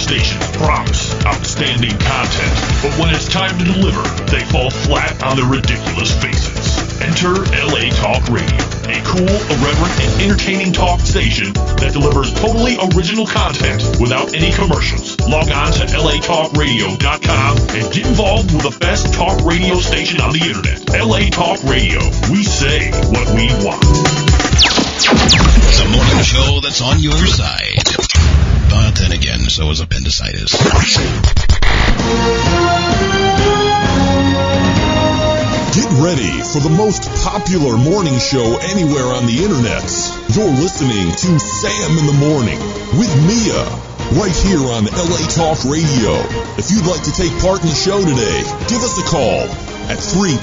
stations promise outstanding content, but when it's time to deliver, they fall flat on their ridiculous faces. Enter LA Talk Radio, a cool, irreverent, and entertaining talk station that delivers totally original content without any commercials. Log on to latalkradio.com and get involved with the best talk radio station on the internet. LA Talk Radio. We say what we want. The morning show that's on your side. But then again, so is appendicitis. Get ready for the most popular morning show anywhere on the internet. You're listening to Sam in the Morning with Mia, right here on LA Talk Radio. If you'd like to take part in the show today, give us a call at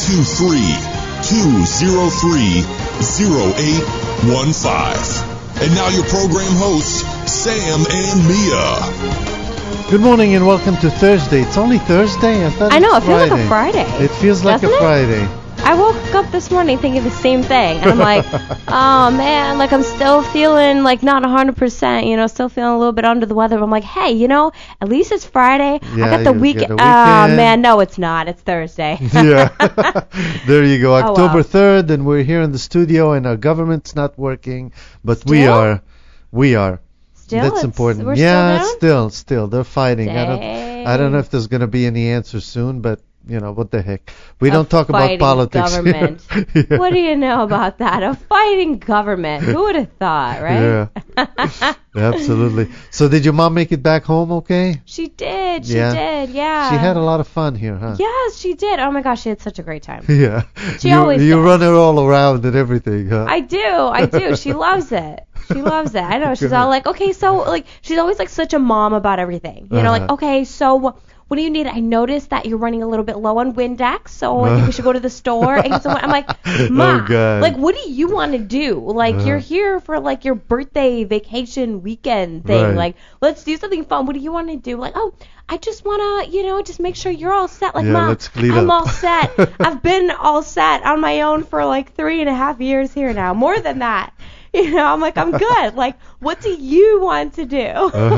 323-203-0815. And now your program hosts, Sam and Mia. Good morning and welcome to Thursday. It's only Thursday? I know, it feels like a Friday. It feels like a Friday. I woke up this morning thinking the same thing. And I'm like, oh man, like I'm still feeling like not 100%, still feeling a little bit under the weather. But I'm like, hey, at least it's Friday. Yeah, I got the weekend. Oh man, no, it's not. It's Thursday. Yeah. There you go. October 3rd, and we're here in the studio, and our government's not working, but Still? we are. Still? That's important. We're Yeah, still still. They're fighting. I don't know if there's going to be any answer soon, but what the heck. We don't talk about politics. Government. Yeah. What do you know about that? A fighting government. Who would have thought, right? Yeah. Absolutely. So did your mom make it back home okay? She did. She did. Yeah. She had a lot of fun here, huh? Yes, she did. Oh my gosh, she had such a great time. Yeah. She always You does. run her all around and everything, huh? I do. She loves it. She loves it. I know. She's all like, okay, so, like, she's always, like, such a mom about everything. Like, okay, so what do you need? I noticed that you're running a little bit low on Windex, so I think we should go to the store and get some. I'm like, Ma, like, what do you want to do? Like, you're here for, like, your birthday vacation weekend thing. Right. Like, let's do something fun. What do you want to do? Like, oh, I just want to, just make sure you're all set. Like, Mom, I'm all set. I've been all set on my own for, like, 3.5 years here now. More than that. I'm like, I'm good. Like, what do you want to do?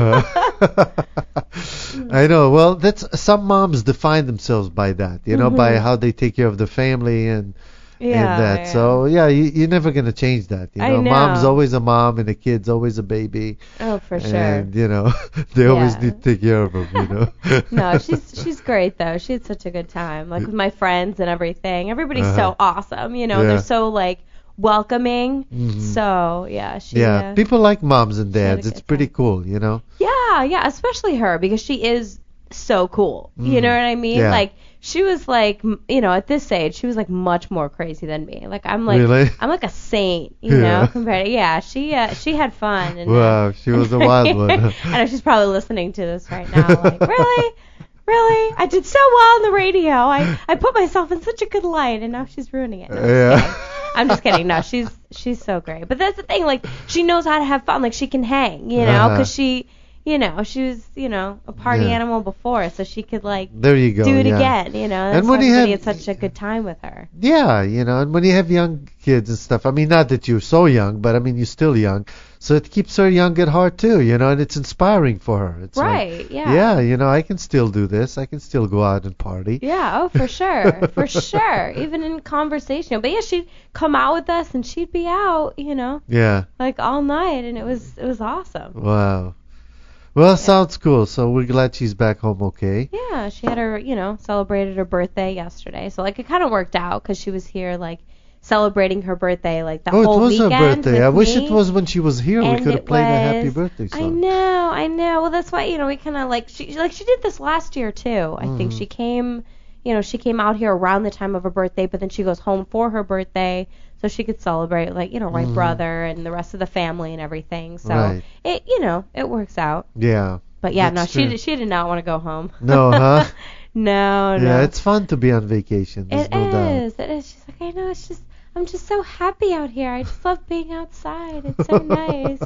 I know. Well, some moms define themselves by that, by how they take care of the family and that. Yeah. So, you're never going to change that. I know. Mom's always a mom and a kid's always a baby. Oh, for sure. And, they always need to take care of them, No, she's great, though. She had such a good time, like, with my friends and everything. Everybody's so awesome, They're so, like, welcoming. Mm-hmm. So, people like moms and dads. It's pretty cool, Yeah, especially her, because she is so cool. You know what I mean? Yeah. Like, she was like, at this age, she was like much more crazy than me. Like, I'm like, really? I'm like a saint, compared to, she had fun. And, wow, she was a wild one. I know she's probably listening to this right now, like, really? Really? I did so well on the radio. I put myself in such a good light, and now she's ruining it. No, I'm just kidding. No, she's so great. But that's the thing. Like, she knows how to have fun. Like, she can hang, because she, she was, a party animal before, so she could, like, there you go, do it again, That's and when why everybody had such a good time with her. Yeah, and when you have young kids and stuff, I mean, not that you're so young, but, I mean, you're still young. So it keeps her young at heart, too, and it's inspiring for her. It's right, like, yeah. Yeah, I can still do this. I can still go out and party. Yeah, oh, for sure. For sure. Even in conversation. But, she'd come out with us, and she'd be out, Yeah. like all night, and it was awesome. Wow. Well, sounds cool. So we're glad she's back home okay. Yeah, she had her, celebrated her birthday yesterday. So, like, it kind of worked out because she was here, like, celebrating her birthday, like, the whole weekend. Oh, it was her birthday. I wish me. it was when she was here. We could have played a happy birthday song. I know. Well, that's why, we kind of, like, she did this last year, too. I think she came, she came out here around the time of her birthday, but then she goes home for her birthday. So she could celebrate, like, my brother and the rest of the family and everything. So it works out. Yeah. But she did not want to go home. No, huh? No. Yeah, it's fun to be on vacation. There's no doubt. It is. She's like, I know. I'm just so happy out here. I just love being outside. It's so nice.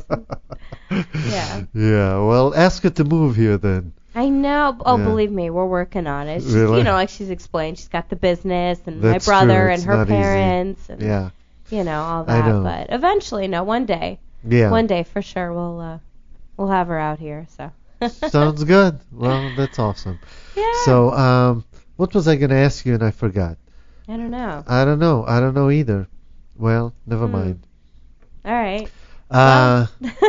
Yeah. Yeah. Well, ask her to move here then. I know. Oh, believe me, we're working on it. She's, really? Like she's explained, she's got the business and That's my brother true. and her parents. Easy. And, yeah. All that. I know. But eventually, one day. Yeah. One day for sure we'll have her out here. So. Sounds good. Well, that's awesome. Yeah. So, what was I going to ask you and I forgot? I don't know. I don't know either. Well, never mind. All right. Well,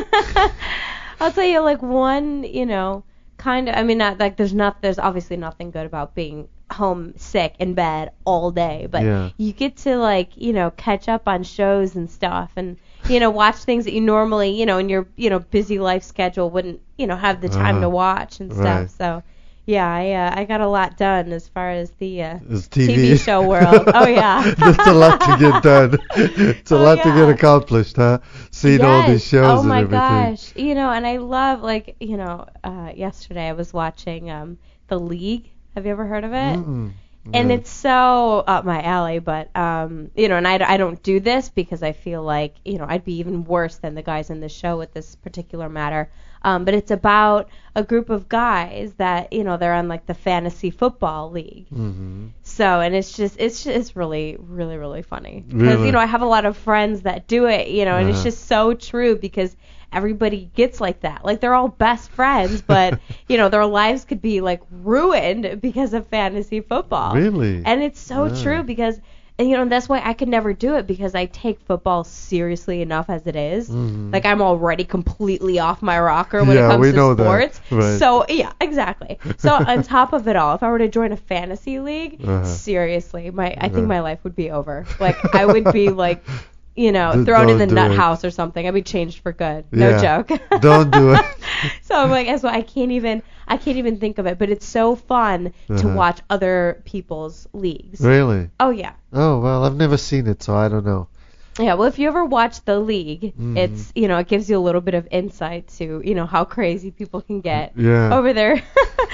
I'll tell you, like, one, kind of, I mean, not like there's obviously nothing good about being home sick in bed all day, but you get to, like, catch up on shows and stuff and, watch things that you normally, in your, busy life schedule wouldn't, have the time to watch and stuff. Right. So, yeah, I got a lot done as far as the TV. TV show world. Oh, yeah. That's a lot to get done. It's a lot to get accomplished, huh? Seeing all these shows and everything. Oh, my gosh. And I love, like, yesterday I was watching The League. Have you ever heard of it? Mm-mm. And it's so up my alley, but, and I don't do this because I feel like, I'd be even worse than the guys in the show with this particular matter. But it's about a group of guys that, they're on, like, the fantasy football league. Mm-hmm. So, and it's really, really, really funny. Really? Because, I have a lot of friends that do it, and it's just so true because everybody gets like that. Like, they're all best friends, but, their lives could be, like, ruined because of fantasy football. Really? And it's so true because, and that's why I could never do it because I take football seriously enough as it is. Mm-hmm. Like, I'm already completely off my rocker when it comes to sports. That. Right. So, yeah, exactly. So, on top of it all, if I were to join a fantasy league, seriously, I think my life would be over. Like, I would be, like, thrown in the nut house or something. I'd be changed for good. No joke. Don't do it. So I'm like, so I can't even think of it. But it's so fun to watch other people's leagues. Really? Oh yeah. Oh well, I've never seen it, so I don't know. Yeah, well, if you ever watch The League, it's it gives you a little bit of insight to how crazy people can get over their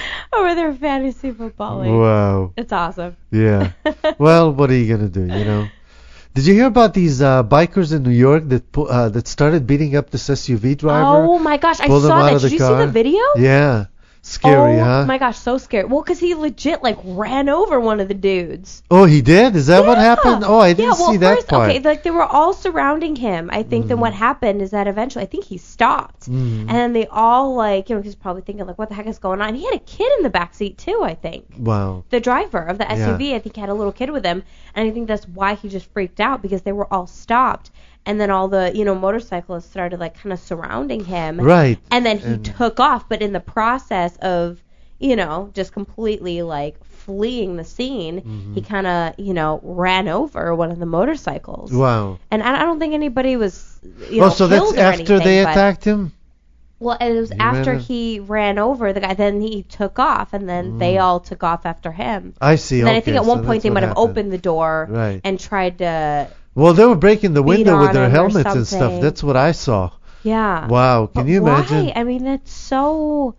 fantasy football league. Wow. It's awesome. Yeah. Well, what are you gonna do? Did you hear about these bikers in New York that started beating up this SUV driver? Oh my gosh, I saw that. Did you see the video? Yeah. Scary, huh? Oh my gosh, so scary. Well, because he legit ran over one of the dudes. Oh, he did? Is that what happened? Oh, I didn't see that part. Okay, like they were all surrounding him. I think then what happened is that eventually, I think he stopped, and then they all he's probably thinking like, what the heck is going on? He had a kid in the back seat too, I think. Wow. The driver of the SUV, I think, had a little kid with him, and I think that's why he just freaked out because they were all stopped. And then all the, motorcyclists started, kind of surrounding him. Right. And then he took off. But in the process of, just completely, fleeing the scene, he kind of, ran over one of the motorcycles. Wow. And I don't think anybody was, so that's after they attacked him? Well, it was after he ran over the guy. Then he took off, and then they all took off after him. I see. And then I think at one point they might have opened the door and tried to... Well, they were breaking the window with their helmets and stuff. That's what I saw. Yeah. Wow. Can you imagine? Why? I mean, that's so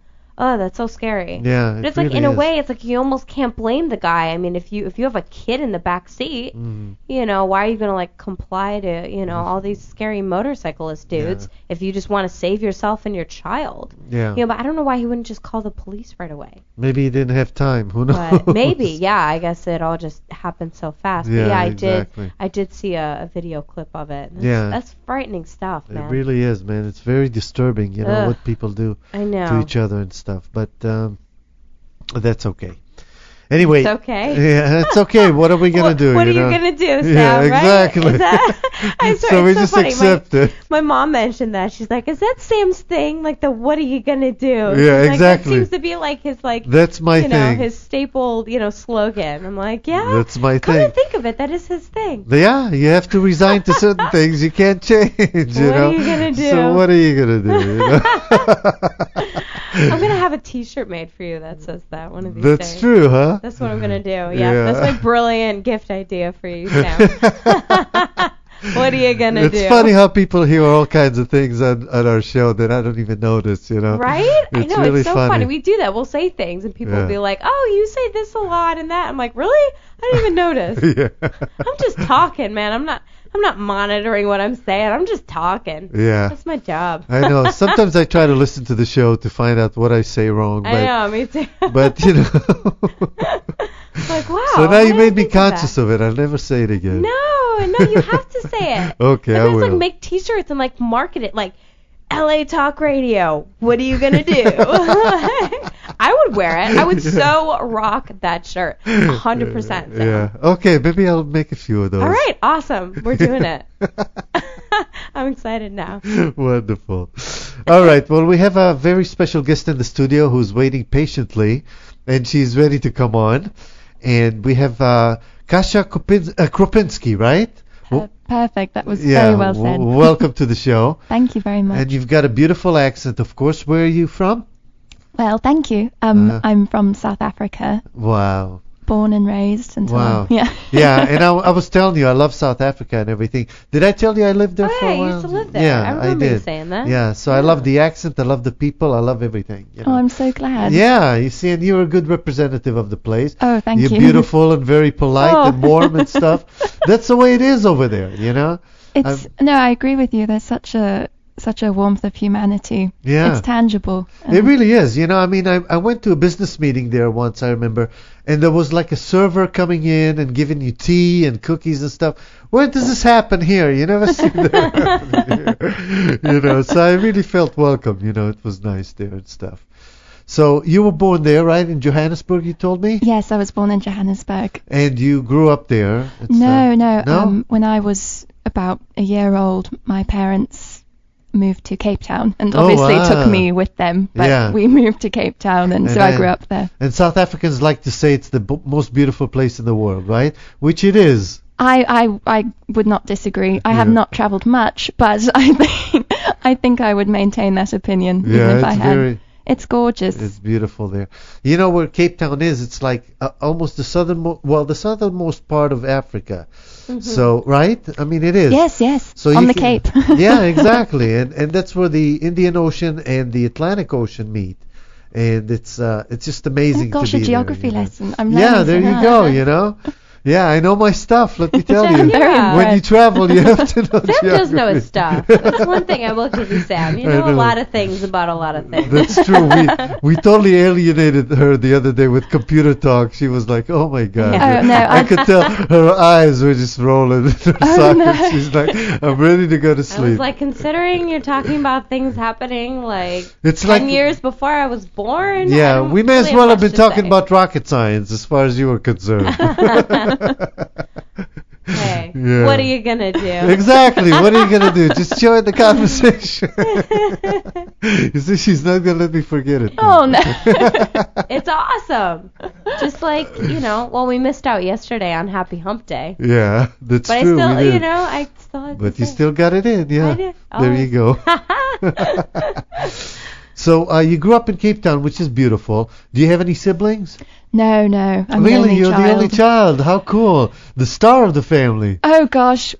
scary. Yeah. But it's really in a way, it's like you almost can't blame the guy. I mean, if you have a kid in the back seat, why are you gonna comply to all these scary motorcyclist dudes if you just want to save yourself and your child? Yeah. But I don't know why he wouldn't just call the police right away. Maybe he didn't have time. Who knows? But maybe, yeah. I guess it all just happened so fast. Yeah, but yeah, exactly. I did see a video clip of it. That's frightening stuff, man. It really is, man. It's very disturbing, what people do to each other and stuff. But that's okay. Anyway, it's okay. Yeah, it's okay. What are we gonna do? What are you gonna do, Sam? Yeah, exactly. Right? I swear, so we so just funny. accept it. My mom mentioned that. She's like, "Is that Sam's thing? Like the what are you gonna do?" Yeah, She's exactly. That seems to be his That's my thing. His staple slogan. I'm like, yeah. That's my come thing. to think of it, that is his thing. Yeah, you have to resign to certain things you can't change. What are you gonna do? So what are you gonna do? I'm gonna have a T-shirt made for you that says that one of these days. That's true, huh? That's what I'm gonna do. Yeah, that's my brilliant gift idea for you, Sam. What are you gonna do? It's funny how people hear all kinds of things on our show that I don't even notice, Right? I know, really it's so funny. We do that. We'll say things, and people will be like, "Oh, you say this a lot and that." I'm like, "Really? I didn't even notice." Yeah. I'm just talking, man. I'm not monitoring what I'm saying. I'm just talking. Yeah. That's my job. I know. Sometimes I try to listen to the show to find out what I say wrong. I know, me too. But, like, wow. So now you made me conscious of it. I'll never say it again. No, you have to say it. Okay, I will. Make T-shirts and market it. LA Talk Radio. What are you going to do? I would wear it. I would so rock that shirt. 100%. Sam. Yeah. Okay, maybe I'll make a few of those. All right. Awesome. We're doing it. I'm excited now. Wonderful. All right. Well, we have a very special guest in the studio who's waiting patiently, and she's ready to come on. And we have Kasia Kropinski, right? Perfect. That was very well said. Welcome to the show. Thank you very much. And you've got a beautiful accent, of course. Where are you from? Well, thank you. I'm from South Africa. Wow. Born and raised. And wow. Yeah. Yeah, and I was telling you, I love South Africa and everything. Did I tell you I lived there for a while? I used to live there. Yeah, I remember did. you saying that. Yeah, so I love the accent, I love the people, I love everything. You know? Oh, I'm so glad. Yeah, you see, and you're a good representative of the place. Oh, thank you. You're beautiful and very polite and warm and stuff. That's the way it is over there, you know? No, I agree with you. There's such a warmth of humanity. Yeah. It's tangible. It really is. You know, I mean, I went to a business meeting there once, I remember, and there was like a server coming in and giving you tea and cookies and stuff. Where does this happen here? You never see that happen here. You know, so I really felt welcome. You know, it was nice there and stuff. So you were born there, right, in Johannesburg, you told me? Yes, I was born in Johannesburg. And you grew up there? No. When I was about a year old, my parents moved to Cape Town and obviously took me with them, but we moved to Cape Town, and so I grew up there. And South Africans like to say it's the most beautiful place in the world, right? Which it is. I would not disagree. I have not traveled much, but I think I would maintain that opinion even if I had. It's gorgeous. It's beautiful there. You know where Cape Town is? It's like almost the southernmost part of Africa. Mm-hmm. So, right? I mean, it is. Yes. So on the Cape. Yeah, exactly. And that's where the Indian Ocean and the Atlantic Ocean meet. And it's just amazing to be there. A geography lesson. I'm learning. Yeah, there you go, you know. Yeah, I know my stuff, let me tell you. Yeah. When you travel, you have to know Sam geography. does know his stuff. That's one thing I will give you, Sam. You know a lot of things about a lot of things. That's true. We totally alienated her the other day with computer talk. She was like, oh, my God. Oh, no, I could tell her eyes were just rolling in her sockets. She's like, I'm ready to go to sleep. I was like, considering you're talking about things happening it's 10 years before I was born. Yeah, we may as well have been talking about rocket science as far as you were concerned. Hey, what are you going to do? Exactly, what are you going to do? Just join the conversation. You see, she's not going to let me forget it. Oh, no. It's awesome. Just like, we missed out yesterday on Happy Hump Day. Yeah, that's but true. But I still had But you still got it in, yeah. I did. There you go. So you grew up in Cape Town, which is beautiful. Do you have any siblings? No. I'm really? You're the only child. How cool. The star of the family. Oh, gosh.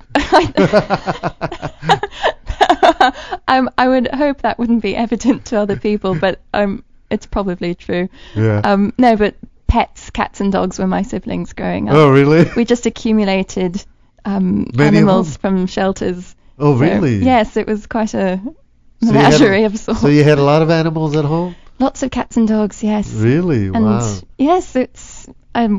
I would hope that wouldn't be evident to other people, but it's probably true. Yeah. No, but pets, cats and dogs were my siblings growing up. Oh, really? We just accumulated animals from shelters. Oh, really? Yes, it was quite a menagerie of sorts. So you had a lot of animals at home? Lots of cats and dogs, yes. Really? And wow. Yes, it's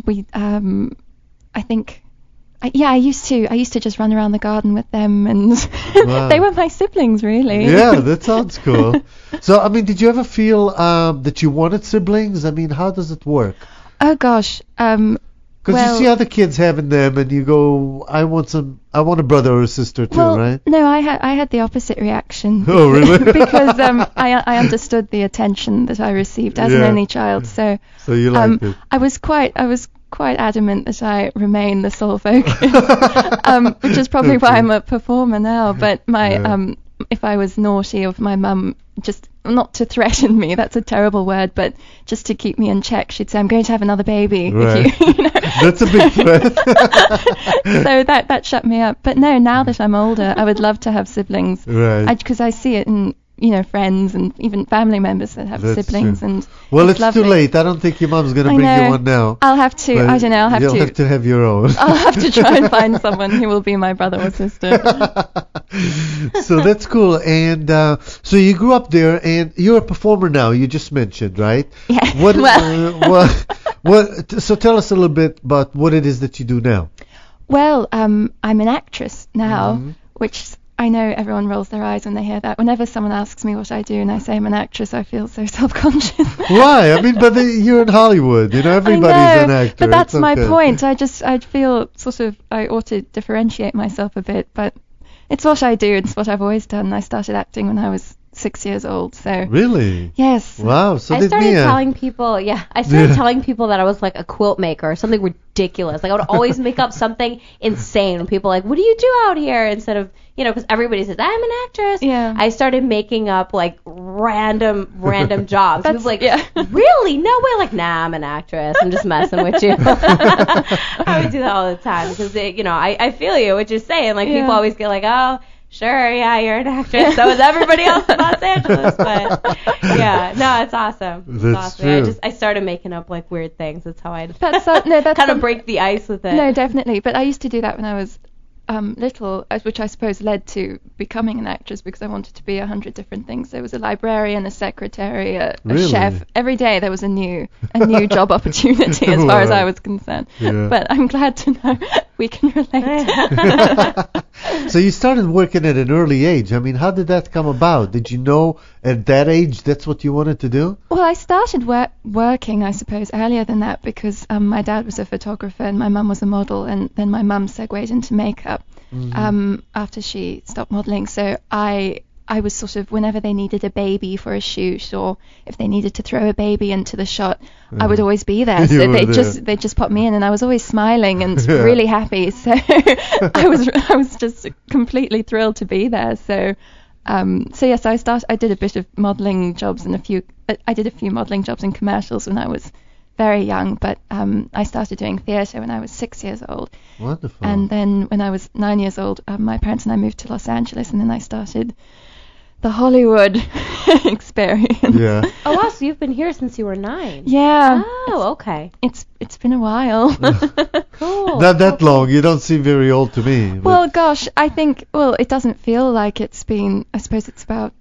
I think I used to just run around the garden with them, and they were my siblings, really. Yeah, that sounds cool. So, I mean, did you ever feel that you wanted siblings? I mean, how does it work? Oh gosh. Because you see other kids having them, and you go, I want a brother or a sister too, right? No, I had the opposite reaction. Oh, really? Because I understood the attention that I received as an only child, so you liked it. I was quite adamant that I remain the sole focus, which is probably why I'm a performer now. But if I was naughty of my mum, just not to threaten me, that's a terrible word, but just to keep me in check, she'd say, I'm going to have another baby. Right. If you That's a big threat. So that shut me up. But no, now that I'm older, I would love to have siblings. Right. Because I see it in friends and even family members that have siblings. True. And well, it's lovely. too late. I don't think your mom's going to bring you one now. I'll have to. I don't know. You'll have to have your own. I'll have to try and find someone who will be my brother or sister. So that's cool. And so you grew up there, and you're a performer now. You just mentioned, right? Yeah. So tell us a little bit about what it is that you do now. Well, I'm an actress now, which I know everyone rolls their eyes when they hear that. Whenever someone asks me what I do and I say I'm an actress, I feel so self-conscious. Why? I mean, but you're in Hollywood. You know, everybody's an actor. But that's It's my okay. point. I feel sort of I ought to differentiate myself a bit, but it's what I do. It's what I've always done. I started acting when I was 6 years old. So Really? yes. Wow. So I did started Mia. telling people, telling people that I was like a quilt maker or something ridiculous. Like I would always make up something insane. And people were like, what do you do out here? Instead of, because everybody says, I'm an actress. Yeah. I started making up like random jobs. That's- People like, yeah. really? No way. Like, nah, I'm an actress. I'm just messing with you. I would do that all the time because, I feel you, what you're saying. Like people always get like, oh, sure, yeah, you're an actress. So is everybody else in Los Angeles. But yeah, no, it's awesome. It's That's awesome. true. I started making up like weird things. That's how I That's kind some- of break the ice with it. No, definitely. But I used to do that when I was little, which I suppose led to becoming an actress because I wanted to be 100 different things. There was a librarian, a secretary, a Really? chef. Every day there was a new job opportunity as far as I was concerned. Yeah. But I'm glad to know we can relate. So you started working at an early age. I mean, how did that come about? Did you know at that age that's what you wanted to do? Well, I started working, I suppose, earlier than that because my dad was a photographer and my mum was a model, and then my mum segued into makeup after she stopped modelling. So I was sort of, whenever they needed a baby for a shoot or if they needed to throw a baby into the shot, I would always be there. So You were there. they just put me in, and I was always smiling and Yeah. really happy. So I was just completely thrilled to be there. So yes, I did a bit of modelling jobs and I did a few modelling jobs in commercials when I was very young, but I started doing theatre when I was 6 years old. Wonderful. And then when I was 9 years old, my parents and I moved to Los Angeles, and then I started the Hollywood experience. Yeah. Oh wow, so you've been here since you were 9. Yeah. Oh, okay. It's been a while. Cool. Not that long. You don't seem very old to me. but- Well, gosh, I think, it doesn't feel like it's been, I suppose it's about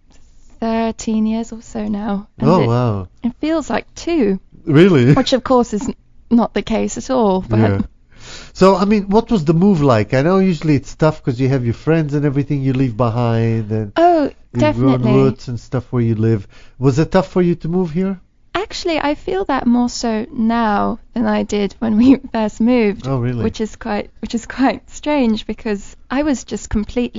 13 years or so now. And Oh, wow. It feels like 2, Really? which of course is not the case at all. But Yeah. So, I mean, what was the move like? I know usually it's tough because you have your friends and everything you leave behind and oh, your definitely. own roots and stuff where you live. Was it tough for you to move here? Actually, I feel that more so now than I did when we first moved. Oh, really? Which is quite strange because I was just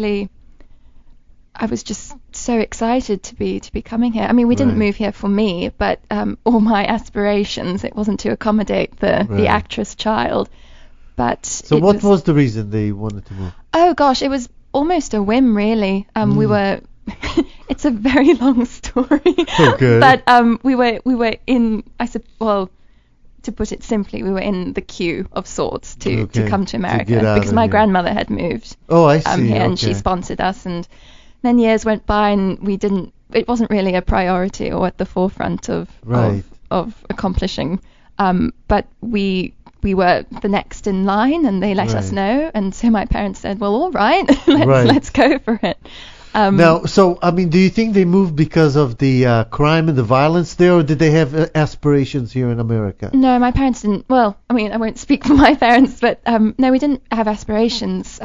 so excited to be coming here. I mean, we didn't Right. move here for me, but all my aspirations, it wasn't to accommodate the Right. actress child. But So it what was the reason they wanted to move? Oh gosh, it was almost a whim, really. We were. It's a very long story. Okay. But we were in. To put it simply, we were in the queue of sorts to Okay, come to to America get out because of my here. grandmother had moved. Oh, I see. Here, and she okay. sponsored us, and then years went by, and we didn't. It wasn't really a priority or at the forefront of Right. of accomplishing. But we were the next in line, and they let us Right. know, and so my parents said, "Well, all right, Right. let's go for it." Now, so, I mean, do you think they moved because of the crime and the violence there, or did they have aspirations here in America? No, my parents didn't. Well, I mean, I won't speak for my parents, but no, we didn't have aspirations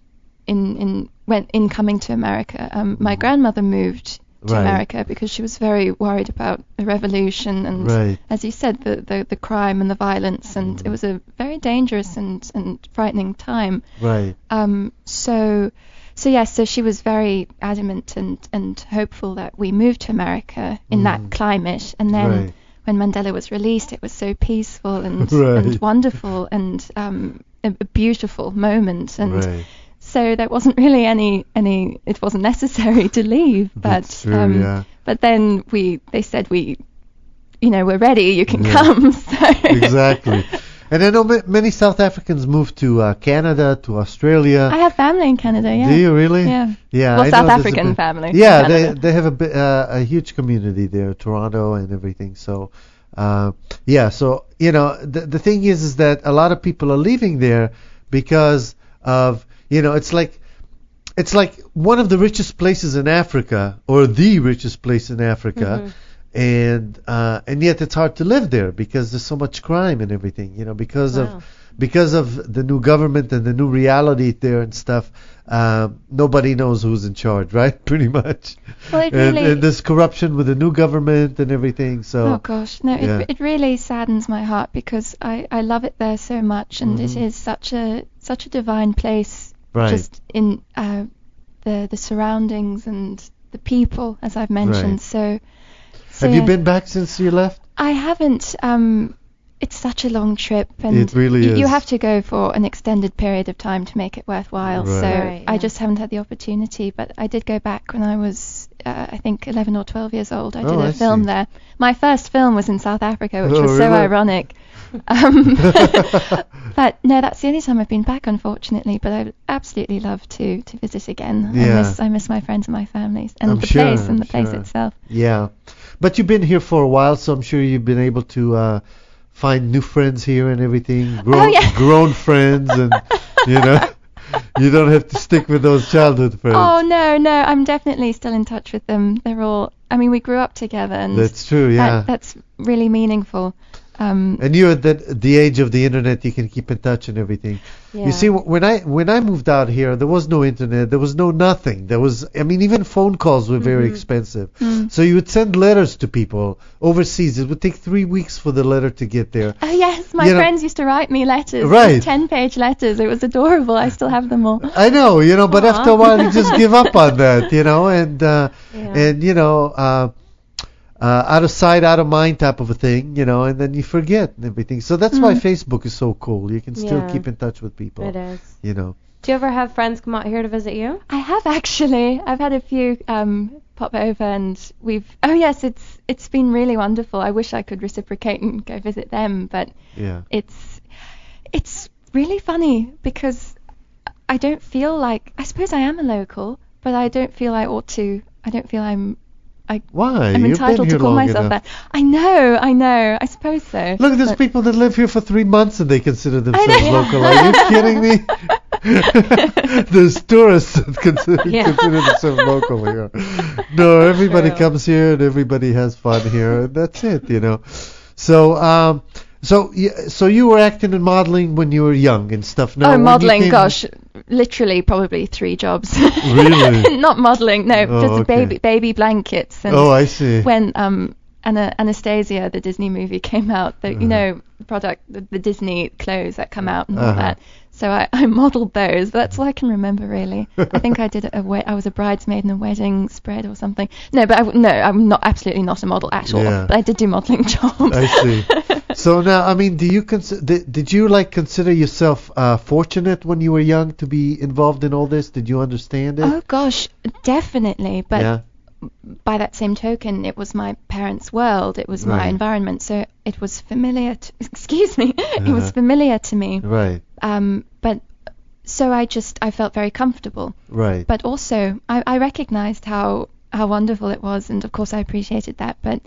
in coming to America. My grandmother moved to Right. America because she was very worried about the revolution and, Right. as you said, the crime and the violence, and it was a very dangerous and frightening time. Right. So yes, so she was very adamant and hopeful that we moved to America in that climate, and then Right. when Mandela was released, it was so peaceful and, Right. and wonderful and a beautiful moment, and Right. so there wasn't really any it wasn't necessary to leave, but That's true, yeah. but then they said we're ready, you can Yeah. come. So Exactly. And I know many South Africans moved to Canada, to Australia. I have family in Canada, yeah. Do you really? Yeah. Yeah. Well, I South know there's a African bit- family. Yeah, in Canada. they have a huge community there, Toronto and everything. So, yeah. So the thing is that a lot of people are leaving there because of it's like one of the richest places in Africa, or the richest place in Africa. And yet it's hard to live there because there's so much crime and everything, because Wow. of because of the new government and the new reality there and stuff, nobody knows who's in charge, right? Pretty much. Well, it really... and there's corruption with the new government and everything. So. Oh gosh, no, it really saddens my heart because I love it there so much, and it is such a divine place. Right. Just in the surroundings and the people, as I've mentioned. Right. So have you been back since you left? I haven't. It's such a long trip, and it really is. You have to go for an extended period of time to make it worthwhile. Right. So Right, I just haven't had the opportunity. But I did go back when I was, I think, 11 or 12 years old. I did a film there. My first film was in South Africa, which was so ironic. But no, that's the only time I've been back, unfortunately. But I would absolutely love to visit again. Yeah. I miss my friends and my families and I'm the sure, place and the I'm place sure. itself. Yeah, but you've been here for a while, so I'm sure you've been able to find new friends here and everything. Grown friends, and you don't have to stick with those childhood friends. Oh no, I'm definitely still in touch with them. They're all. I mean, we grew up together, and that's true. Yeah, that's really meaningful. And you're at the age of the internet, you can keep in touch and everything. Yeah. You see, when I moved out here, there was no internet, there was no nothing. Even phone calls were very expensive. So you would send letters to people overseas. It would take 3 weeks for the letter to get there. Oh yes, my friends used to write me letters. Right. 10-page letters. It was adorable. I still have them all. I know, but after a while you just give up on that, out of sight, out of mind type of a thing, and then you forget and everything. So that's why Facebook is so cool. You can still keep in touch with people. It is. Do you ever have friends come out here to visit you? I have actually. I've had a few pop over, and it's been really wonderful. I wish I could reciprocate and go visit them, but it's really funny because I don't feel like, I suppose I am a local, but I don't feel I ought to. I don't feel Why? I'm entitled to call myself that. I know. I suppose so. Look, there's people that live here for 3 months and they consider themselves local. Are you kidding me? There's tourists that consider themselves local here. No, everybody comes here and everybody has fun here. That's it, So, so you were acting and modeling when you were young and stuff. Now, modeling, gosh, literally probably 3 jobs. Really? Not modeling, no, just okay. baby blankets. And I see. When Anastasia, the Disney movie, came out, the product, the Disney clothes that come out and all that. So I modelled those. That's all I can remember, really. I think I did I was a bridesmaid in a wedding spread or something. No, but I'm absolutely not a model at all. Yeah. But I did do modelling jobs. I see. So now, do you did you consider yourself fortunate when you were young to be involved in all this? Did you understand it? Oh gosh, definitely. But by that same token, it was my parents' world. It was my environment. So it was familiar. It was familiar to me. Right. But so I felt very comfortable. Right. But also I recognized how wonderful it was, and of course I appreciated that. But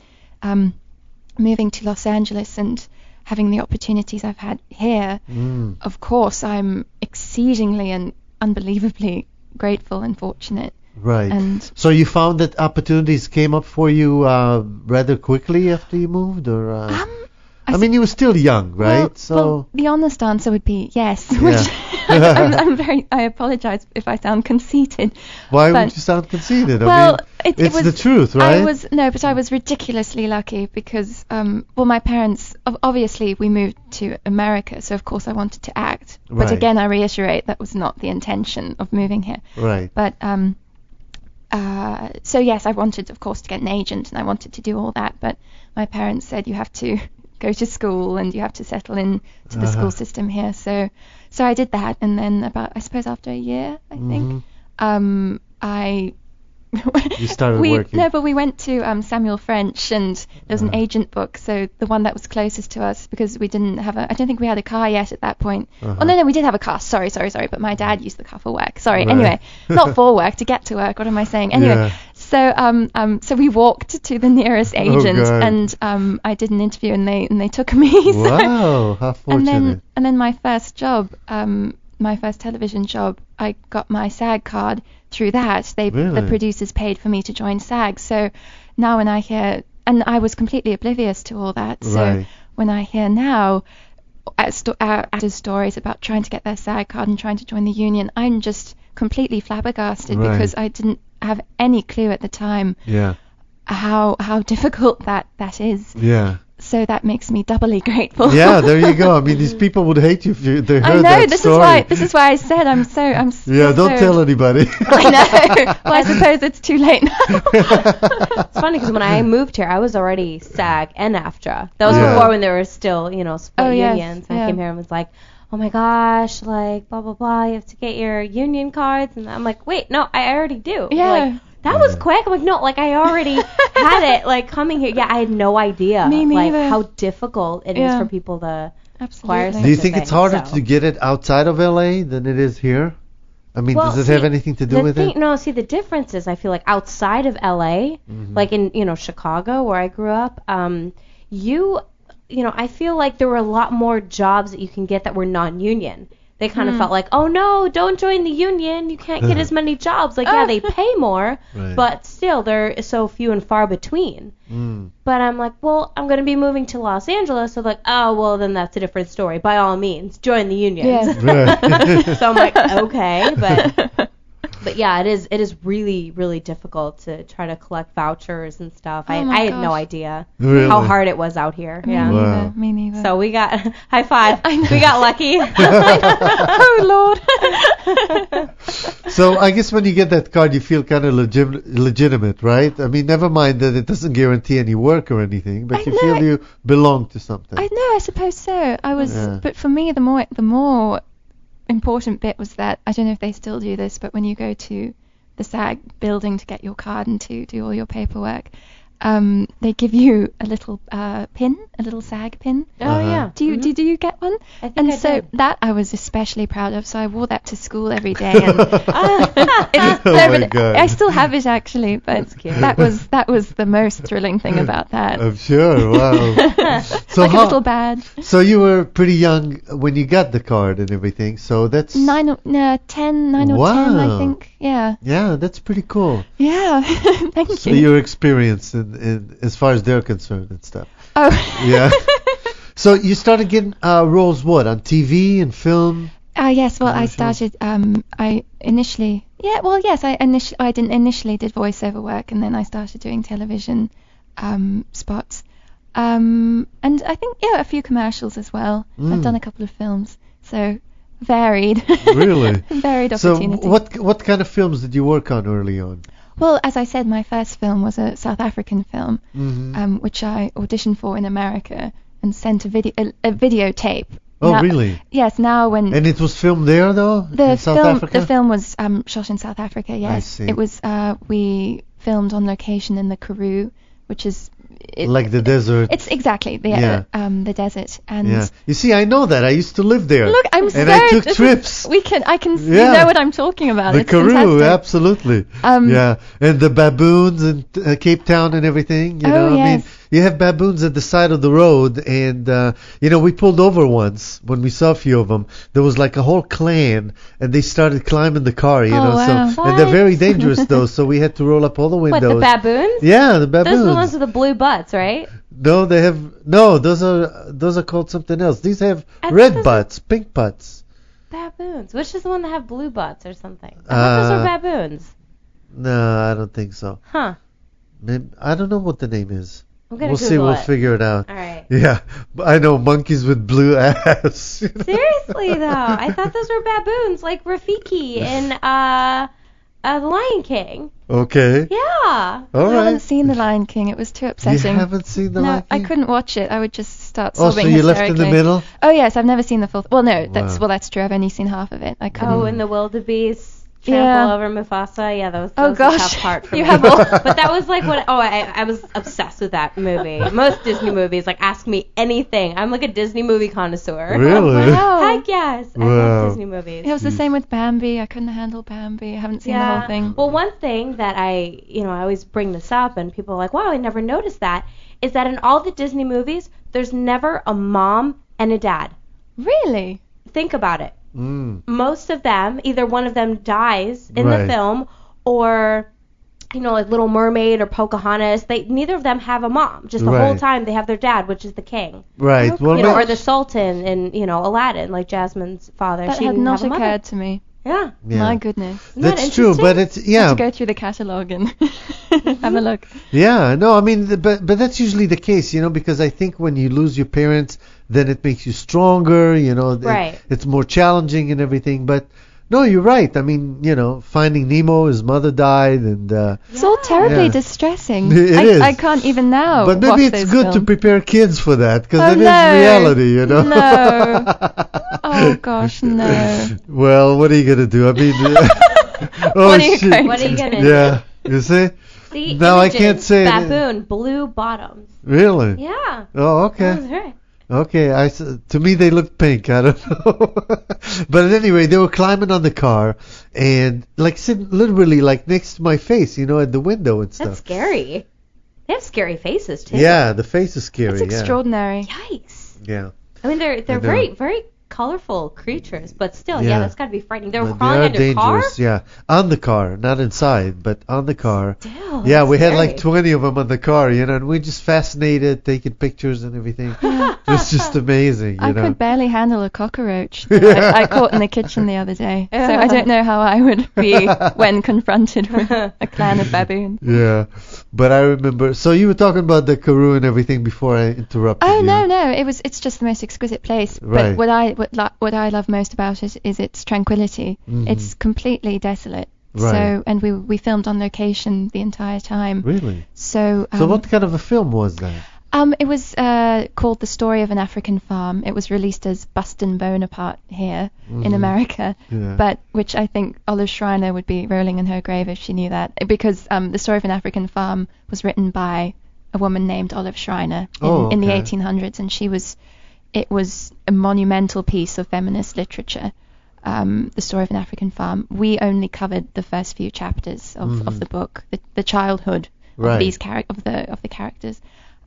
moving to Los Angeles and having the opportunities I've had here, of course I'm exceedingly and unbelievably grateful and fortunate. Right. And so you found that opportunities came up for you rather quickly after you moved, or? You were still young, right? Well, the honest answer would be yes. Yeah. Which I apologize if I sound conceited. Why would you sound conceited? It's was the truth, right? But I was ridiculously lucky because, my parents, obviously we moved to America, so of course I wanted to act. But Right. again, I reiterate that was not the intention of moving here. Right. But so yes, I wanted, of course, to get an agent, and I wanted to do all that. But my parents said you have to go to school and you have to settle in to the school system here. So I did that, and then after a year, I think, You started working. No, but we went to Samuel French, and there was an agent book, so the one that was closest to us, because we didn't have I don't think we had a car yet at that point. Oh no, we did have a car. Sorry, but my dad used the car for work. Sorry. Right. Anyway, not for work, to get to work. What am I saying? Anyway, so we walked to the nearest agent, and I did an interview, and they took me. Wow, how fortunate. And then my first job, my first television job, I got my SAG card through that. The producers paid for me to join SAG. So now when I hear, and I was completely oblivious to all that. So when I hear now actors' stories about trying to get their SAG card and trying to join the union, I'm just completely flabbergasted Right. because I didn't have any clue at the time Yeah. how difficult that is. Yeah. So that makes me doubly grateful. Yeah, there you go. I mean, these people would hate you if they heard I know. that This story. is why I said I'm Yeah, don't tell anybody. I know. Well, I suppose it's too late now. It's funny because when I moved here, I was already SAG and AFTRA. That was Yeah. before when there were still, split Oh, yes, unions. And yeah. I came here and was like, oh my gosh, like, blah, blah, blah, you have to get your union cards. And I'm like, wait, no, I already do. Yeah. Like, that was quick. I'm like, no, like, I already had it, like, coming here. Yeah, I had no idea, Me like, neither. how difficult it is Yeah. for people to acquire Absolutely. Do you such a think it's thing, harder so. to get it outside of LA than it is here? I mean, Well, does it have see, anything to do the with thing, it? No, see, the difference is I feel like outside of LA, like in, Chicago where I grew up, I feel like there were a lot more jobs that you can get that were non-union. They kind of felt like, oh no, don't join the union. You can't get as many jobs. Like, yeah, they pay more, Right. but still they're so few and far between. But I'm like, well, I'm going to be moving to Los Angeles. So like, oh, well, then that's a different story. By all means, join the unions. Yes. Right. So I'm like, okay, but yeah, it is really, really difficult to try to collect vouchers and stuff. Oh I my had no gosh. idea Really? how hard it was out here. Me Yeah. Wow. neither. Me neither. So we got high five. We got lucky. Oh Lord. So I guess when you get that card, you feel kind of legitimate, right? I mean, never mind that it doesn't guarantee any work or anything, but I you know. feel you belong to something. I know. I suppose so. I was, Yeah. but for me, the more important bit was that I don't know if they still do this, but when you go to the SAG building to get your card and to do all your paperwork, they give you a little pin, a little SAG pin. Oh yeah. Do you get one? I think And I so did. that I was especially proud of. So I wore that to school every day. And Oh my God. I still have it actually, but That's cute. that was the most thrilling thing about that. I'm sure. Wow. So Like a little badge. So you were pretty young when you got the card and everything. So that's 9 or 10, I Wow. think. Yeah. yeah, that's pretty cool. Yeah. Thank So you. your experience in as far as they're concerned and stuff. Oh. Yeah. So you started getting roles what on TV and film? Yes. Well, I Commercials? started. I initially. Yeah. Well, yes. I initially did voiceover work, and then I started doing television spots. And I think a few commercials as well. I've done a couple of films, so varied. Really? Varied So opportunity. what kind of films did you work on early on? Well, as I said, my first film was a South African film, Mm-hmm. which I auditioned for in America and sent a videotape. Oh, Now- really? Yes. Now when And it was filmed there though, the in South Africa. the film was shot in South Africa. Yes. see. It was. We filmed on location in the Karoo, which is. Like the desert. It's exactly Yeah. the desert and. Yeah. You see, I know that. I used to live there. Look, I'm and so. I took this is- trips. I can. You Yeah. know what I'm talking about. The It's Karoo, fantastic. absolutely. Yeah, and the baboons in Cape Town and everything. You Oh, know, I mean, yes. you have baboons at the side of the road, and we pulled over once when we saw a few of them. There was like a whole clan, and they started climbing the car. You Oh, know, wow. so and they're What? very dangerous though. So we had to roll up all the What, windows. the baboons? Yeah, the baboons. Those are the ones with the blue butts, right? No, they have no. Those are called something else. These have I thought red those butts, pink butts. Baboons. Which is the one that have blue butts or something? I thought those were baboons. No, I don't think so. Huh. Maybe, I don't know what the name is. I'm gonna We'll see. Google We'll it. figure it out. All right. Yeah, but I know monkeys with blue ass. you know? Seriously though, I thought those were baboons, like Rafiki in The Lion King. Okay. Yeah. All I haven't right. seen The Lion King. It was too You upsetting. haven't seen the No, Lion I King? couldn't watch it. I would just start Oh, sobbing so you left in the hysterically. middle? Oh yes, I've never seen the full. Well, no, Wow. that's true. I've only seen half of it. I couldn't. Oh, and the wildebeest trample Yeah. over Mufasa. Yeah, that was, Oh, that was a gosh. tough part for You me. have all- But that was like what. Oh, I was obsessed with that movie. Most Disney movies, like, ask me anything. I'm like a Disney movie connoisseur. Really? Wow. Heck yes. I Wow. love Disney movies. It was the same with Bambi. I couldn't handle Bambi. I haven't seen the Yeah. whole thing. Well, one thing that I always bring this up, and people are like, wow, I never noticed that, is that in all the Disney movies, there's never a mom and a dad. Really? Think about it. Mm. Most of them, either one of them dies in Right. the film, or like Little Mermaid or Pocahontas, neither of them have a mom. Just the whole time they have their dad, which is the king. Right. Okay. Well, or the Sultan in Aladdin, like Jasmine's father. That she had didn't not have a mother. occurred to me. Yeah. My goodness. That's true, but it's I have to go through the catalogue and have a look. Yeah, no, I mean, but that's usually the case, because I think when you lose your parents, then it makes you stronger, Right. It's more challenging and everything. But no, you're right. I mean, Finding Nemo, his mother died, and it's all terribly distressing. It is. I can't even now. But maybe watch it's those good films. to prepare kids for that, because Oh, it no. is reality, No. Oh gosh, no. Well, what are you gonna do? I mean, oh What are you shit. going What are you gonna do? Yeah, you see? See, No, I images, can't say it. baboon, blue bottoms. Really? Yeah. Oh, okay. That was right. Okay, to me they looked pink. I don't know. But anyway, they were climbing on the car and sitting literally next to my face, at the window and stuff. That's scary. They have scary faces too. Yeah, the face is scary. It's extraordinary. Yikes. Yeah. I mean, they're know. very, very colorful creatures, but still, Yeah. that's got to be frightening. They were But crawling they are on your car? dangerous. Yeah, on the car, not inside, but on the car. Still, Yeah, that's we had scary. 20 of them on the car, and we're just fascinated, taking pictures and everything. It's just amazing, I could barely handle a cockroach that I caught in the kitchen the other day. So I don't know how I would be when confronted with a clan of baboons. Yeah, but I remember. So you were talking about the Karoo and everything before I interrupted Oh you. no! It's just the most exquisite place. Right. But what I love most about it is its tranquility. Mhm. It's completely desolate. Right. So and we filmed on location the entire time. Really? So So what kind of a film was that? It was called The Story of an African Farm. It was released as Bustin' Bonaparte here in America, Yeah. but which I think Olive Schreiner would be rolling in her grave if she knew that, because The Story of an African Farm was written by a woman named Olive Schreiner in the okay. 1800s, and it was a monumental piece of feminist literature. The Story of an African Farm. We only covered the first few chapters of the book, the childhood Right. of these of the characters.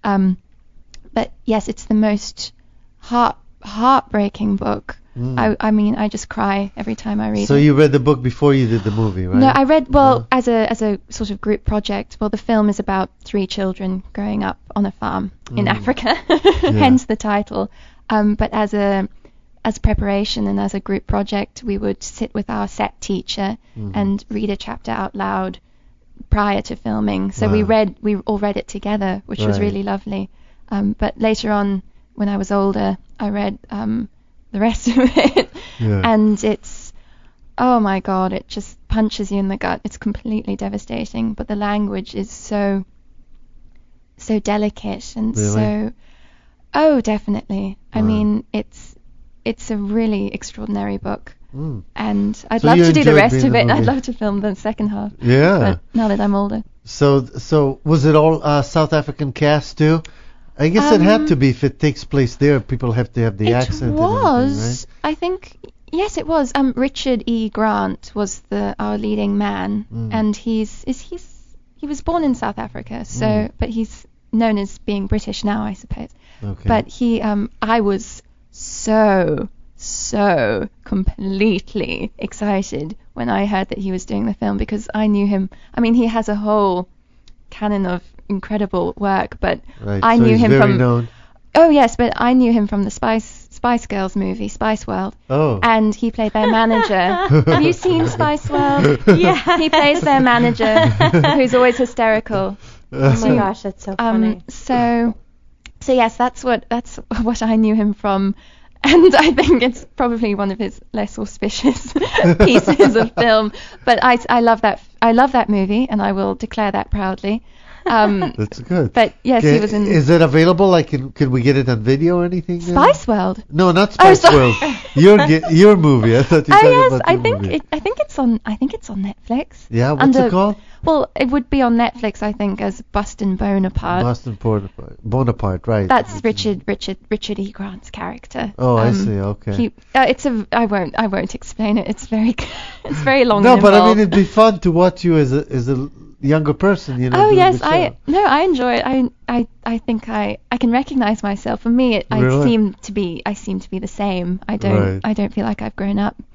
But yes, it's the most heartbreaking book. I mean, I just cry every time I read it. So you read the book before you did the movie, right? No, I read as a sort of group project. Well, the film is about 3 children growing up on a farm in Africa, hence the title. But as preparation and as a group project, we would sit with our set teacher and read a chapter out loud prior to filming. So Wow. we all read it together, which was Right. really lovely. But later on, when I was older, I read the rest of it, Yeah. and it's, oh my God, it just punches you in the gut. It's completely devastating, but the language is so delicate and Really? definitely. I Wow. mean, it's a really extraordinary book. And I'd So love you to do the enjoyed rest being of in it. the I'd movie? love to film the second half. Yeah. But now that I'm older. So was it all South African cast too? I guess it had to be if it takes place there. People have to have the accent. It and everything, was. I think. Yes, it was. Richard E. Grant was our leading man, and he was born in South Africa, so but he's known as being British now, I suppose. right? Okay. But I was so completely excited when I heard that he was doing the film, because I knew him. I mean, he has a whole canon of incredible work, but Right, I so knew he's him very from. known. Oh yes, but I knew him from the Spice Girls movie, Spice World. Oh. And he played their manager. Have you seen Spice World? Yeah. He plays their manager, who's always hysterical. Oh my gosh, that's so funny. So yes, that's what I knew him from, and I think it's probably one of his less auspicious pieces of film. But I love that movie, and I will declare that proudly. That's good. But yes, he was in Is it available? Like, can we get it on video or anything? Spice World. No, not Oh, Spice sorry. World. Your movie. I thought you were Oh talking yes, about I your think movie. I think it's on Netflix. Yeah, what's it called? Well, it would be on Netflix, I think, as Bustin' Bonaparte. Boston Bonaparte, right? That's Richard E. Grant's character. Oh, I see. Okay. I won't explain it. It's very long. No, and but I involved. mean, it'd be fun to watch you as a younger person, you know. Oh doing yes, the show. I enjoy it. I think I can recognize myself. For me, I Really? seem to be the same. I don't feel like I've grown up.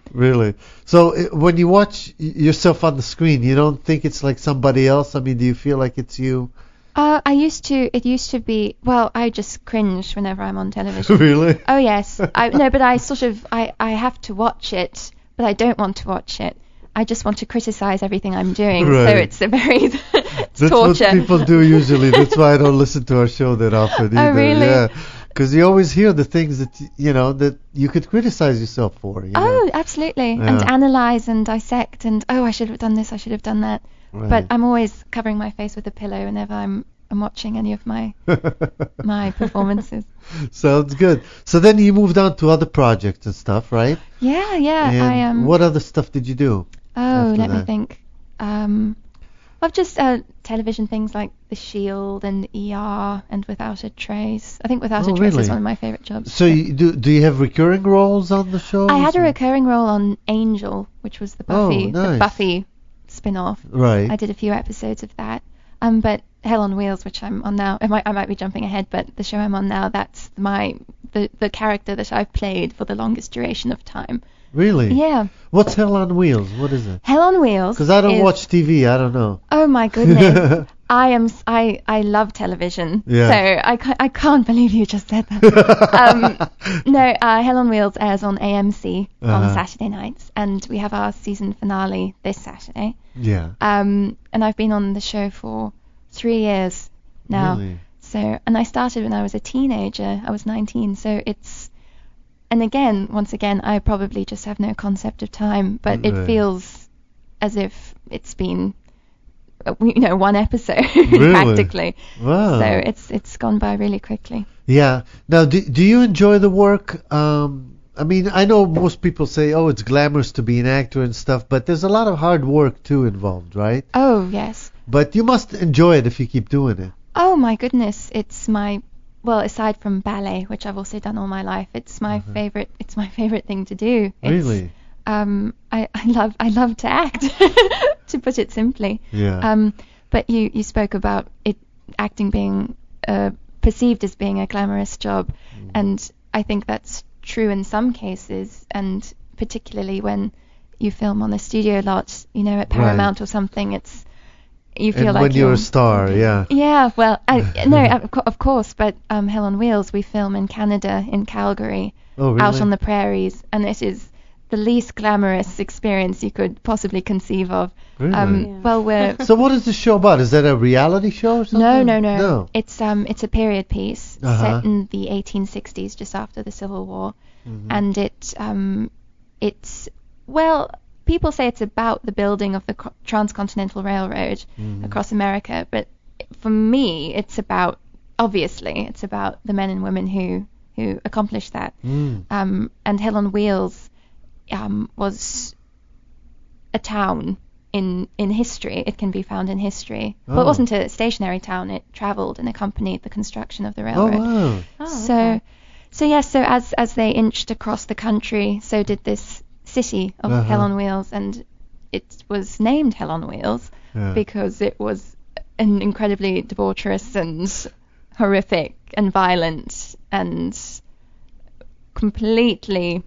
Really? So when you watch yourself on the screen, you don't think it's like somebody else? I mean, do you feel like it's you? It used to be, well, I just cringe whenever I'm on television. Really? Oh, yes. No, but I sort of, I have to watch it, but I don't want to watch it. I just want to criticize everything I'm doing. Right. So it's a very, it's That's torture. what people do usually. That's why I don't listen to our show that often either. Oh, really? Yeah. Because you always hear the things that, that you could criticize yourself for. Oh, absolutely. Yeah. And analyze and dissect and, I should have done this, I should have done that. Right. But I'm always covering my face with a pillow whenever I'm watching any of my performances. Sounds good. So then you moved on to other projects and stuff, right? Yeah. And what other stuff did you do? Let me that? think. I've just television things like The Shield and ER and Without a Trace. I think Without a Trace really? is one of my favorite jobs. So you do you have recurring roles on the show? I had a recurring role on Angel, which was the Buffy nice. the Buffy spin-off. Right. I did a few episodes of that. But Hell on Wheels, which I'm on now, I might be jumping ahead, but the show I'm on now, that's the character that I've played for the longest duration of time. Really? Yeah. What's Hell on Wheels? What is it? Hell on Wheels. Because I don't watch TV. I don't know. Oh my goodness. I love television. Yeah. So I can't believe you just said that. Hell on Wheels airs on AMC on Saturday nights, and we have our season finale this Saturday. Yeah. And I've been on the show for 3 years now. Really? So, and I started when I was a teenager. I was 19. So once again, I probably just have no concept of time, but Right. it feels as if it's been, one episode Really? practically. Wow. So it's gone by really quickly. Yeah. Now, do you enjoy the work? I mean, I know most people say, oh, it's glamorous to be an actor and stuff, but there's a lot of hard work too involved, right? Oh, yes. But you must enjoy it if you keep doing it. Oh my goodness, aside from ballet, which I've also done all my life, it's my favorite. It's my favorite thing to do. Really? I love to act, to put it simply. Yeah. But you spoke about acting being perceived as being a glamorous job, and I think that's true in some cases, and particularly when you film on a studio lot, at Paramount or something, you feel and like when you're a star, yeah. Yeah, well, of course, but Hell on Wheels, we film in Canada, in Calgary, Oh, really? out on the prairies, and it is the least glamorous experience you could possibly conceive of. Really? Well, we're So what is the show about? Is that a reality show or something? no. It's a period piece Uh-huh. set in the 1860s, just after the Civil War, and it's people say it's about the building of the Transcontinental Railroad across America, but for me, it's about the men and women who accomplished that. And Hell on Wheels was a town in history. It can be found in history. But it wasn't a stationary town. It traveled and accompanied the construction of the Oh, railroad. wow. So as they inched across the country, so did this city of Hell on Wheels, and it was named Hell on Wheels because it was an incredibly debaucherous and horrific and violent and completely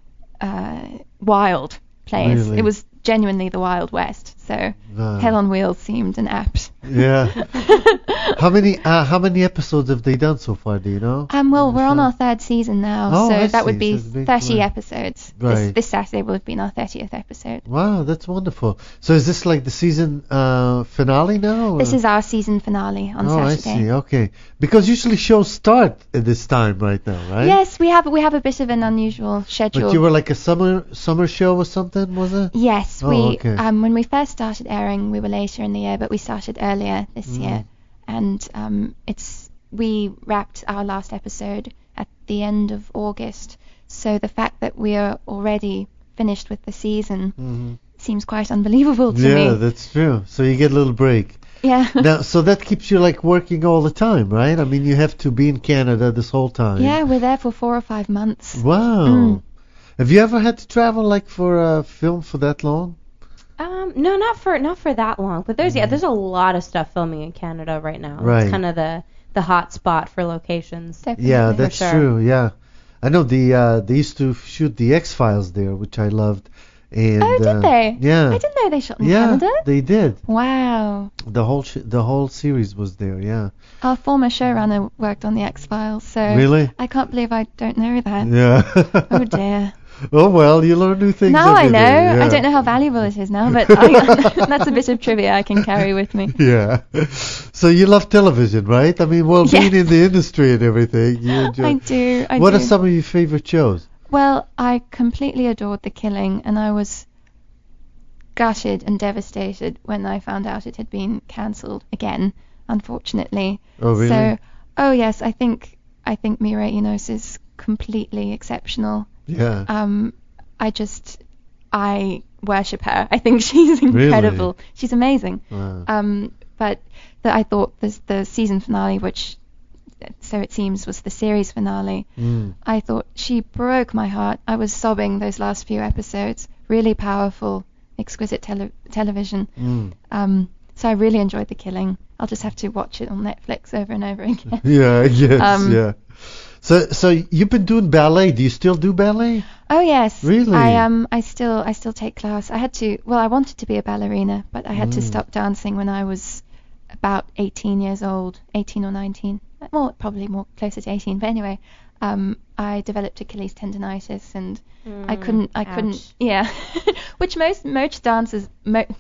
wild place. Really? It was genuinely the Wild West, so Hell on Wheels seemed an apt. Yeah. How many episodes have they done so far? Do you know? Well, we're on our third season now, Oh, so I that would see. be So it's a big 30 one. episodes. Right. This Saturday will have been our 30th episode. Wow, that's wonderful. So is this like the season finale now? Or? This is our season finale on I Saturday. see. Okay. Because usually shows start at this time right now, right? Yes, we have a bit of an unusual schedule. But you were like a summer show or something, was it? Yes, Oh, okay. when we first started airing, we were later in the year, but we started earlier this year, and we wrapped our last episode at the end of August. So the fact that we are already finished with the season seems quite unbelievable to me. Yeah, that's true. So you get a little break. Yeah. Now, so that keeps you like working all the time, right? I mean, you have to be in Canada this whole time. Yeah, we're there for 4 or 5 months. Wow. Have you ever had to travel like for a film for that long? No, not for that long. But there's a lot of stuff filming in Canada right now. Right. It's kind of the hot spot for locations. Definitely. Yeah, that's sure. true. Yeah. I know they used to shoot the X-Files there, which I loved. And, did they? Yeah. I didn't know they shot in Yeah, Canada. they did. Wow. The whole series was there. Yeah. Our former showrunner worked on the X-Files, so Really? I can't believe I don't know that. Yeah. Oh dear. Oh well, you learn new things. Now I every know. day, yeah. I don't know how valuable it is now, but that's a bit of trivia I can carry with me. Yeah. So you love television, right? I mean, well, Yes. being in the industry and everything, you enjoy. I do. What are some of your favorite shows? Well, I completely adored The Killing, and I was gutted and devastated when I found out it had been cancelled again, unfortunately. Oh, really? So, oh yes, I think Mireille Enos is completely exceptional. Yeah. I worship her. I think she's incredible. Really? She's amazing. Wow. But I thought the season finale, which so it seems was the series finale, I thought she broke my heart. I was sobbing those last few episodes. Really powerful, exquisite television. So I really enjoyed The Killing. I'll just have to watch it on Netflix over and over again. Yeah, yes, yeah. So you've been doing ballet. Do you still do ballet? Oh yes. Really? I still take class. I wanted to be a ballerina, but I had to stop dancing when I was about 18 years old, 18 or 19. Well, probably more closer to 18. But anyway, I developed Achilles tendonitis, and I couldn't. Yeah, which most dancers.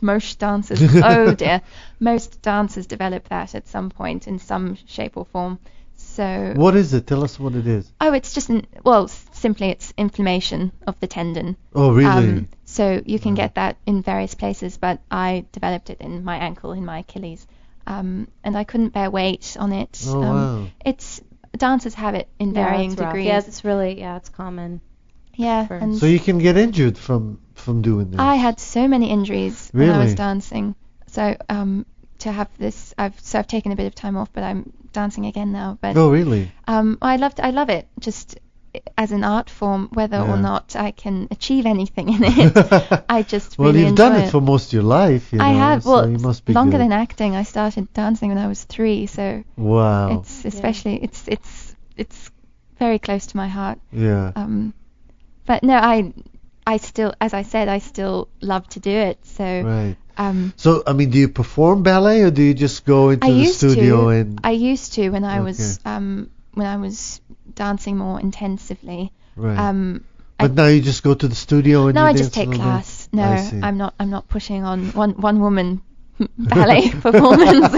Oh dear, most dancers develop that at some point in some shape or form. So. What is it? Tell us what it is. Oh, it's just simply it's inflammation of the tendon. Oh, really? So you can get that in various places, but I developed it in my ankle, in my Achilles, and I couldn't bear weight on it. Oh, wow. It's dancers have it in varying degrees. Yeah, it's really it's common. Yeah, For- and So you can get injured from doing this. I had so many injuries when I Really? was dancing. So to have this, I've taken a bit of time off, but I'm dancing again now. But Oh, really? I love it just as an art form, whether or Yeah. not I can achieve anything in it. I just Well, really you've enjoy done it for most of your life. You I know, have. so Well, you must be longer good. than acting. I started dancing when I was 3, so Wow. it's especially it's very close to my heart. Yeah. But no, I still, as I said, I still love to do it. So Right. um, So, I mean, do you perform ballet or do you just go into I the used studio to. and? I used to when I Okay. was dancing more intensively. Right. But now you just go to the studio and No, you I dance just take all day? class. No, I see. I'm not pushing on one woman ballet performance.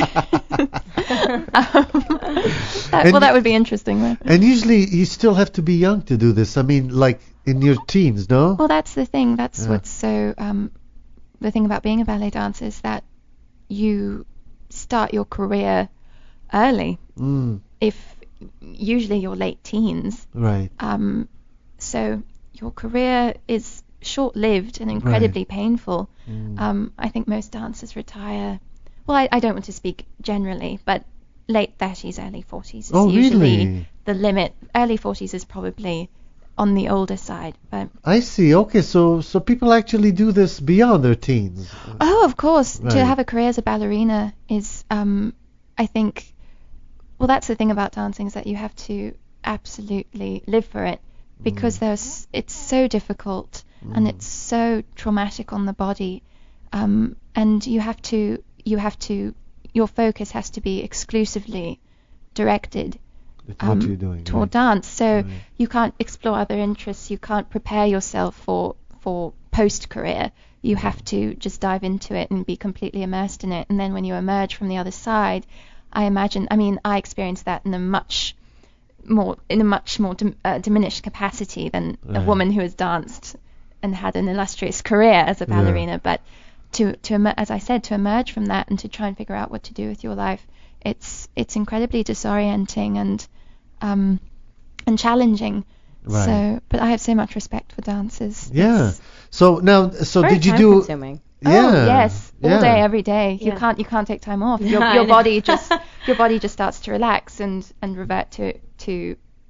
That would be interesting. Though. And usually you still have to be young to do this. I mean, like in your teens, no? Well, that's the thing. That's Yeah. what's so the thing about being a ballet dancer is that you start your career early. If usually you're late teens. Right. So your career is short-lived and incredibly painful. I think most dancers retire. Well, I don't want to speak generally, but late 30s, early 40s is Oh, usually really? the limit. Early 40s is probably on the older side, but I see. Okay, so people actually do this beyond their teens. oh, of course, Right. to have a career as a ballerina is, I think, well, that's the thing about dancing is that you have to absolutely live for it because it's so difficult and it's so traumatic on the body, and you have to, your focus has to be exclusively directed It's what you're doing. toward Right? dance. So Right. you can't explore other interests. You can't prepare yourself for post-career. You have to just dive into it and be completely immersed in it. And then when you emerge from the other side, I experienced that in a much more diminished capacity than a Right. woman who has danced and had an illustrious career as a ballerina. But as I said, to emerge from that and to try and figure out what to do with your life, it's incredibly disorienting and challenging. Right. So, but I have so much respect for dancers. Yeah. It's- So Very did you time do? consuming. Yeah. Oh yes, all yeah. day, every day. You Yeah. can't take time off. I Your know. body just starts to relax and revert to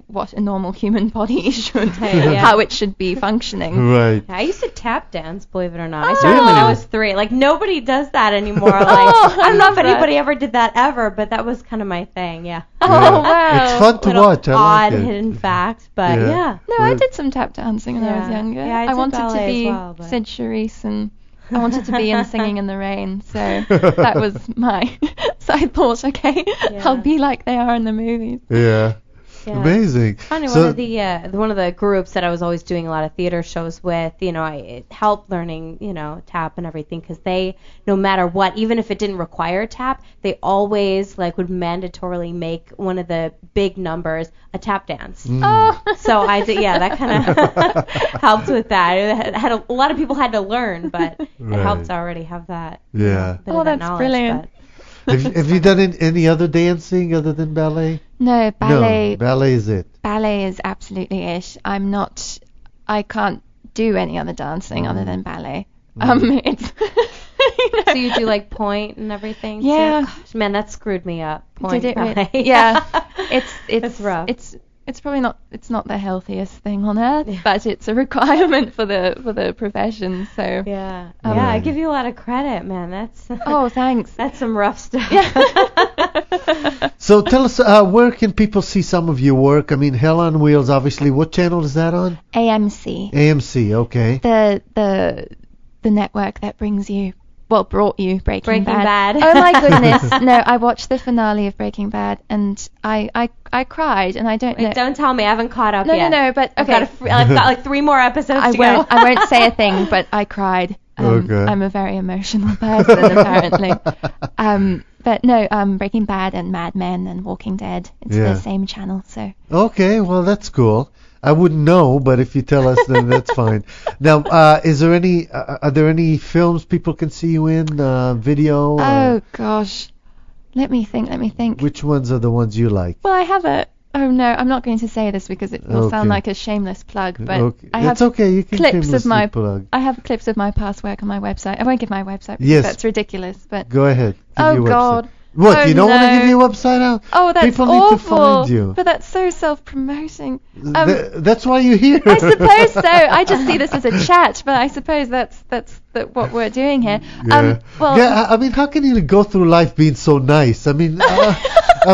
what a normal human body should, Yeah. how it should be functioning. Right. I used to tap dance, believe it or not. I started when I was 3. Like, nobody does that anymore. Like, Oh, I don't know if I love anybody ever did that ever, but that was kind of my thing, yeah. Oh, Yeah. wow. It's fun to Little watch. I odd like it. hidden fact, but Yeah. yeah. No, I did some tap dancing when I was Yeah. younger. Yeah, I did wanted to ballet as be well, but- Sid Charisse, and I wanted to be in Singing in the Rain, so that was my. So I thought, okay, Yeah. I'll be like they are in the movies. Yeah. Yeah. Amazing. Funny, So- one of the groups that I was always doing a lot of theater shows with, it helped learning, tap and everything, because they, no matter what, even if it didn't require tap, they always would mandatorily make one of the big numbers a tap dance. Oh, So I did, yeah, that kind of helped with that. It had a lot of people had to learn, but Right. it helped to already have that. Yeah. Bit of that that's knowledge, brilliant. but- Have you done any other dancing other than ballet? no, ballet. No, ballet is it. Ballet is absolutely it. I can't do any other dancing other than ballet. It's. So you do point and everything? Yeah. Too? Gosh, man, that screwed me up. Point Did it really? ballet. Yeah. It's It's rough. It's probably not. It's not the healthiest thing on earth, but it's a requirement for the profession. So. Yeah. Um, Yeah, I give you a lot of credit, man. That's Oh, thanks. that's some rough stuff. So tell us, where can people see some of your work? I mean, Hell on Wheels, obviously. What channel is that on? AMC, AMC, okay. the network that brought you Breaking Bad. Oh my goodness! No, I watched the finale of Breaking Bad and I cried, and I don't know. Wait, don't tell me, I haven't caught up No, yet. no, but I've okay. got 3 more episodes I to go. won't say a thing, but I cried. Okay. I'm a very emotional person, apparently. But no, Breaking Bad and Mad Men and Walking Dead. It's Yeah. the same channel, so. Okay, well, that's cool. I wouldn't know, but if you tell us, then that's fine. Now, is there are there any films people can see you in, video? Oh gosh, let me think. Which ones are the ones you like? Well, I have a. Oh no, I'm not going to say this because it will sound Okay. like a shameless plug. But Okay. I have It's okay, you can clips of shamelessly my. plug. I have clips of my past work on my website. I won't give my website because Yes. that's ridiculous. But Go ahead. Give oh your website. God. What, Oh, you don't want to no. give your website out? Oh, that's People awful. need to find you. But that's so self-promoting. That's why you're here. I suppose so. I just see this as a chat, but I suppose that's what we're doing here. Yeah. Well, Yeah, I mean, how can you go through life being so nice? I mean, I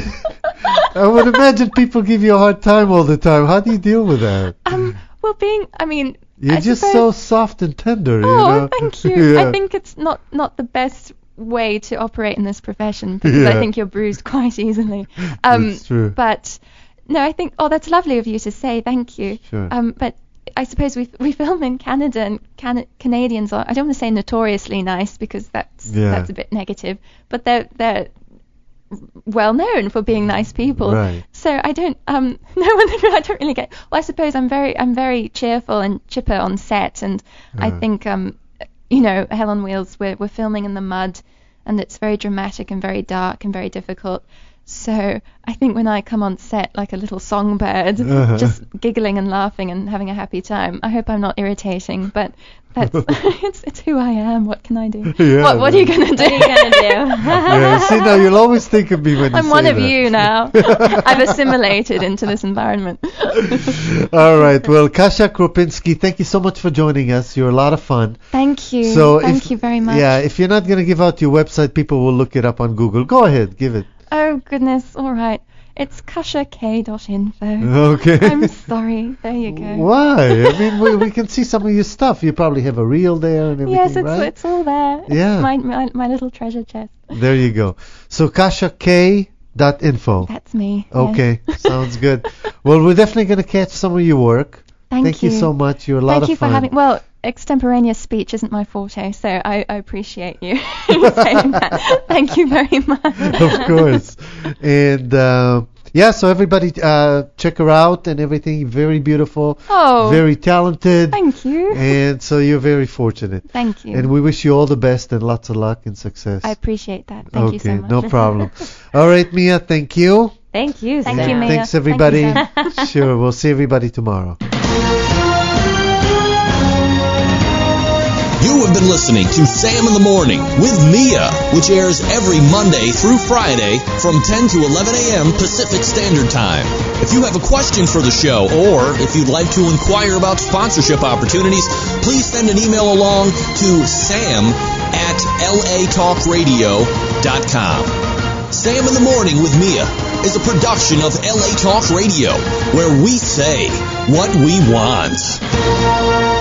would imagine people give you a hard time all the time. How do you deal with that? well, You're I just suppose- so soft and tender, Oh, you know? thank you. Yeah. I think it's not the best way to operate in this profession because I Yeah. think you're bruised quite easily. That's true. But no, I think that's lovely of you to say. Thank you. Sure. But I suppose we film in Canada, and Canadians are, I don't want to say notoriously nice because that's a bit negative, but they're well known for being nice people. Right. So I don't I don't really get. Well, I suppose I'm very cheerful and chipper on set, and I think Hell on Wheels, we're filming in the mud, and it's very dramatic and very dark and very difficult. So I think when I come on set like a little songbird, just giggling and laughing and having a happy time, I hope I'm not irritating, but that's it's who I am. What can I do? Yeah, what are you gonna do? What are you gonna do? Yeah, see, now you'll always think of me when you I'm say one of that. you now. I've assimilated into this environment. All right. Well, Kasia Kropinski, thank you so much for joining us. You're a lot of fun. Thank you. So Thank you very much. Yeah, if you're not going to give out your website, people will look it up on Google. Go ahead, give it. Oh goodness. All right. It's kasiak.info. Okay. I'm sorry. There you go. Why? I mean, we can see some of your stuff. You probably have a reel there and everything, Yes, right? it's all there. It's Yeah. my little treasure chest. There you go. So kasiak.info. That's me. yes. Okay, sounds good. Well, we're definitely going to catch some of your work. Thank you you so much. You're a lot Thank of you fun. for having. Well, extemporaneous speech isn't my forte, so I appreciate you saying that. Thank you very much. Of course. And so everybody check her out and everything. Very beautiful. Oh, Very talented. thank you. And so you're very fortunate. Thank you. And we wish you all the best and lots of luck and success. I appreciate that. Thank you so much. No problem. All right, Mia, thank you. Thank you. Thank Sam. you, Mia. Thanks, everybody. Thank you, Sure, we'll see everybody tomorrow. You have been listening to Sam in the Morning with Mia, which airs every Monday through Friday from 10 to 11 a.m. Pacific Standard Time. If you have a question for the show, or if you'd like to inquire about sponsorship opportunities, please send an email along to sam@latalkradio.com. Sam in the Morning with Mia is a production of LA Talk Radio, where we say what we want.